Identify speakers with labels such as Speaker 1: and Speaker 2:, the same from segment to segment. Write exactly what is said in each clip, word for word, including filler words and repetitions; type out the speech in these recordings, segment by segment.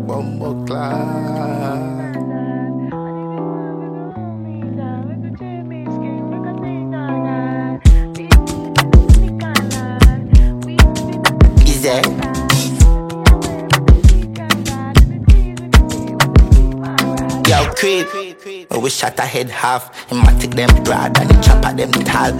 Speaker 1: bumbo clock. Easy. Yo, creep, we shot a head half. Him a take them broad and he chop at them tall.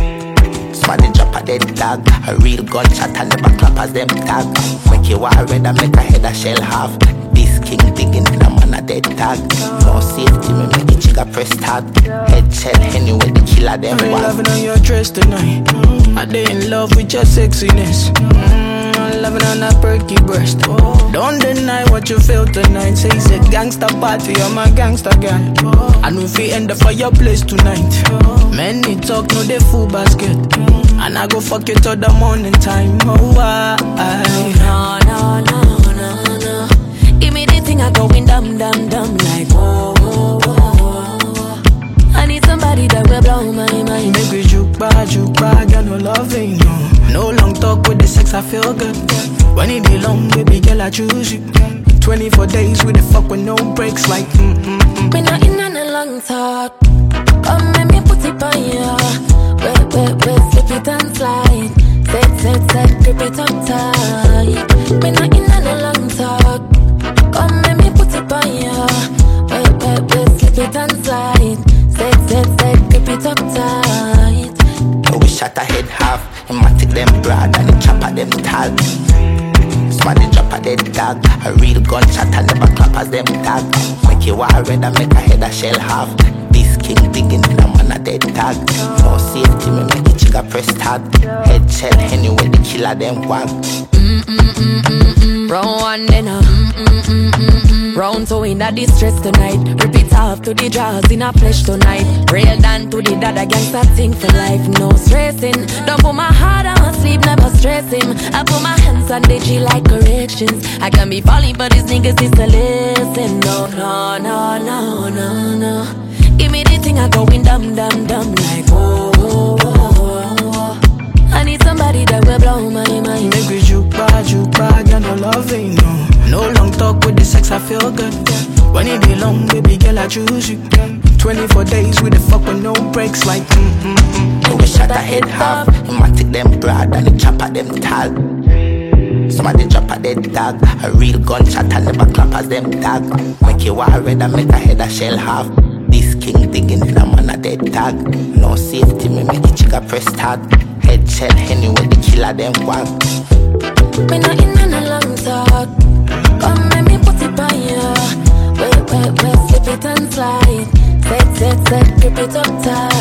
Speaker 1: Smarty drop a dead dog. A real gunshot and never clap as them tag. Make you war red and make a head a shell half. This king digging in a man a dead tag. No safety, me make it chigga press tag. Head shell anyway the killer them
Speaker 2: I'm
Speaker 1: was.
Speaker 2: loving on your dress tonight. I dey in love with your sexiness. Mm, I'm loving on that perky breast. Don't deny what you feel tonight. Say it's a gangster party, I'm a gangster guy. I know if we end up for your place tonight. Many talk, no they full basket. And I go fuck you till the morning time. Oh, I, I.
Speaker 3: No, no, no, no, no. Give me the thing I going dumb, dumb, dumb. Like, whoa, whoa, whoa, whoa. I need somebody that will blow my mind.
Speaker 2: Make we juke back, juke back, got no loving, no. No long talk with the sex, I feel good. When it be long, baby girl, I choose you. twenty-four days with the fuck with no breaks, like mm mm mm.
Speaker 3: We not in on a long talk. Come let me put it on ya. Wait, wait, wait, slip it and slide. Set, set, set, grip it up tight. We not in on a long talk. Come let me put it on ya. Wait, wait, wait, slip it and slide. Set, set, set, grip it up tight.
Speaker 1: We shot a head half. Him a take them broad and he chop at them tall. Smarty drop a dead dog. A real gunshot and never clap as them tag. Make you war red and make a head a shell half. This king digging in a man a dead tag. No safety, me make it chigga press tag. Head shell anyway the killer them wag.
Speaker 3: Mm mm mm mm mm. Round one then uh. Mm mm mm mm mm. Round two in a distress tonight. Rip it off to the jaws in a flesh tonight. Real down to the dada gangsta thing for life. No stressing. Don't put my heart on sleep, never stress him. I put my hands on the G like corrections. I can be falling but these niggas is to listen. No, no, no, no, no, no. Give me the thing I going dumb, dumb, dumb. Like whoa, whoa, whoa, whoa. I need somebody that will blow my mind.
Speaker 2: Make we juke back, juke back, got no loving, no. No long talk with the sex, I feel good. When it be long, baby girl, I choose you. twenty-four days with the fuck with no breaks, like mm mm mm.
Speaker 1: We shot a head half. Him a take them broad and he chop at them tall. Somebody drop a dead dog. A real gunshot and never clap as them tag. Make you war red and make a head a shell half. This king digging in a man a dead tag. No safety, me make it chigga press tag. Head shell anyway the killer them wag.
Speaker 3: We not in on a long talk. Come let me put it on ya. Wait, wait, wait, slip it and slide. Set, set, set, grip it up tight.